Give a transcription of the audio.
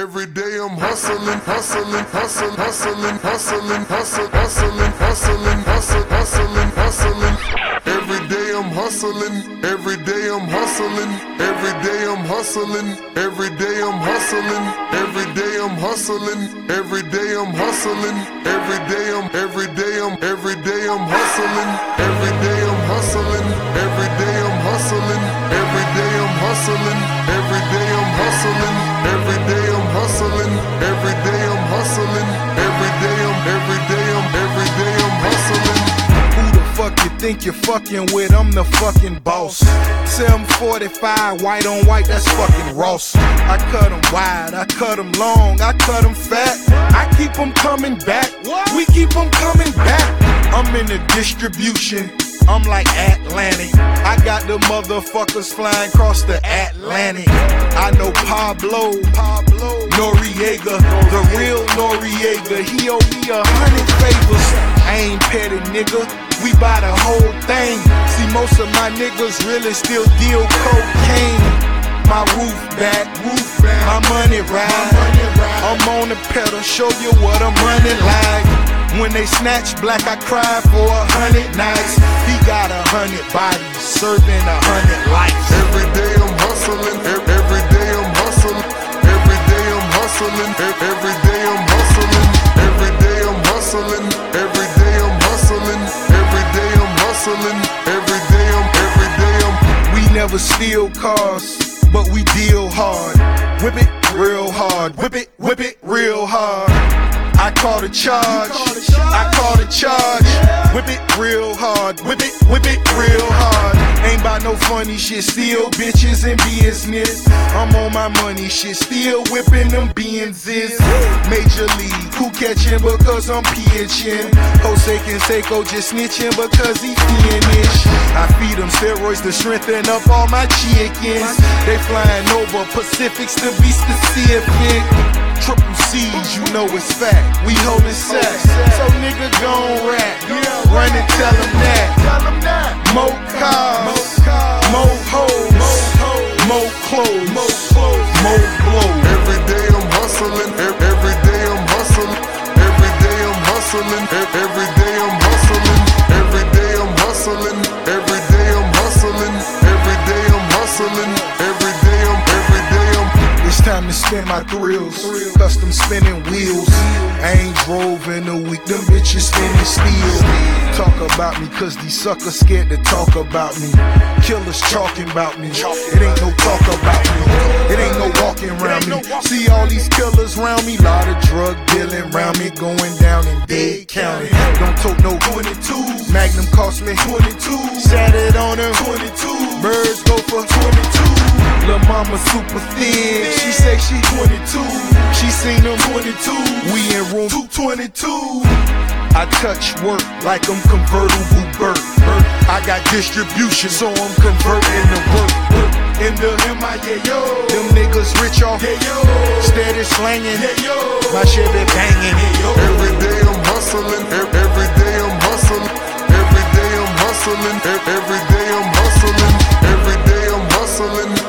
Every day I'm hustling, hustling, hustling, hustling, hustling, hustling, hustling, hustling, hustling, hustling, hustling. Every day I'm hustling, every day I'm hustling, every day I'm hustling, every day I'm hustling, every day I'm hustling, every day I'm hustling, every day I'm every day I'm every day I'm hustling, every day I'm hustling, every day I'm hustling, every day I'm hustling, every day I'm hustling, every day I'm hustling, every day I'm hustling, every day I'm hustling. Who the fuck you think you're fucking with? I'm the fucking boss. 745, white on white, that's fucking Ross. I cut them wide, I cut them long, I cut them fat. I keep them coming back, we keep them coming back. I'm in the distribution, I'm like Atlantic. I got the motherfuckers flying across the Atlantic. I know Pablo Noriega, the real Noriega. He owe me 100 favors. I ain't petty, nigga, we buy the whole thing. See, most of my niggas really still deal cocaine. My roof back, my money ride. I'm on the pedal, show you what I'm running like. When they snatch black, I cry for 100 nights. He got 100 bodies, serving 100 lives. Every day I'm hustling, every day I'm hustling, every day I'm hustling, every day I'm hustling, every day I'm hustling, every day I'm hustling, every day I'm hustling, every day I'm. We never steal cars, but we deal hard. Whip it real hard, whip it real hard. I call the charge, I call the charge. Whip it real hard, whip it real hard. Ain't by no funny shit, still bitches and business. I'm on my money shit, still whipping them Benzes. Major league, who catching because I'm pitching? Jose Canseco just snitching because he finished. I feed them steroids to strengthen up all my chickens. They flying over Pacifics to be specific. Triple C's, you know it's fact. We holdin' sacks, so nigga gon' rap. Run and tell them that. More cars, more hoes, more clothes, more blows. Every day I'm hustling, every day I'm hustling, every day I'm hustling, every day I'm hustling, every day I'm hustling, every day I'm hustling, every day I'm hustling, every day I'm. It's time to spin my thrills, custom spinning wheels. I ain't drove in a week, them bitches spinning steel. Talk about me, cause these suckers scared to talk about me. Killers talking about me, it ain't no talk about me. It ain't no walking around me. See all these killers around me, lot of drug dealing around me, going down in Dade County. Don't tote no 22, Magnum cost me 22. Sat it on her 22, birds go for 22. Lil' mama super thin, she say she 22. She seen them 22, we in room 222. I touch work like I'm convertible Burt. I got distribution, so I'm converting to work. In the MIA, yo, them niggas rich off, steady slanging, my shit be banging. Every day I'm hustling, every day I'm hustling, every day I'm hustling, every day I'm hustling, every day I'm hustling.